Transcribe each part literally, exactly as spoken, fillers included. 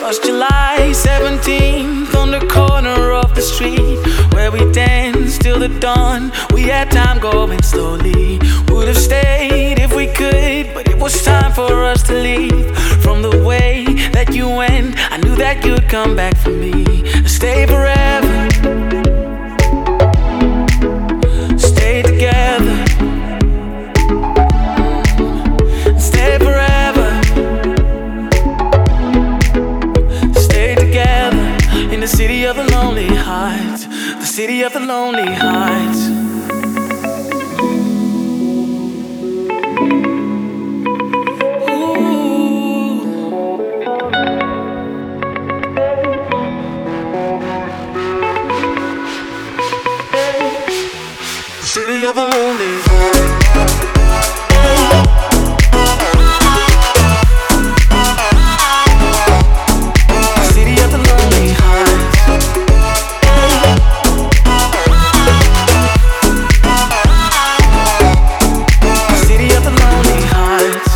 'Twas July seventeenth on the corner of the street where we danced till the dawn. We had time going slowly. Would have stayed if we could, but it was time for us to leave. From the way that you went, I knew that you'd come back for me. Stay forever, stay together, stay forever, stay together in the city of the lonely hearts, the city of the lonely hearts. City of the lonely hearts. City of the lonely hearts. City of the lonely hearts.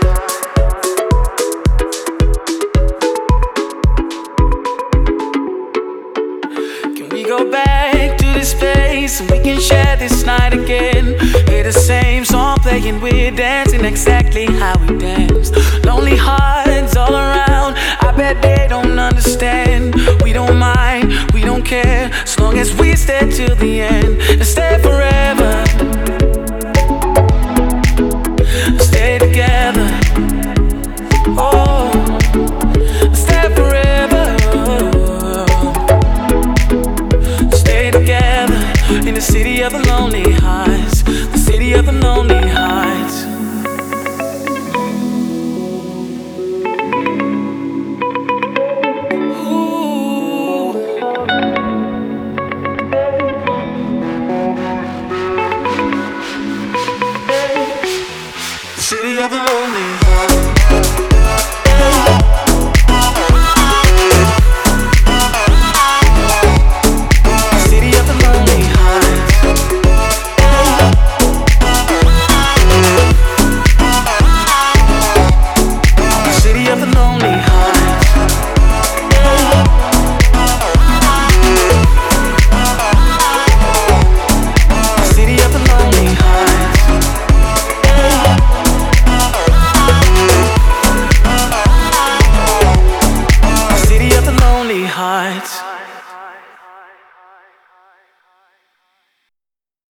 Can we go back to this place and we can share this night again? Hear the same song playing, we're dancing exactly how we danced. Lonely hearts all around, I bet they don't understand. We don't mind, we don't care, as long as we stay till the end. And stay forever, stay together. Oh, stay forever, stay together in the city of the lonely hearts, the city of the lonely hearts.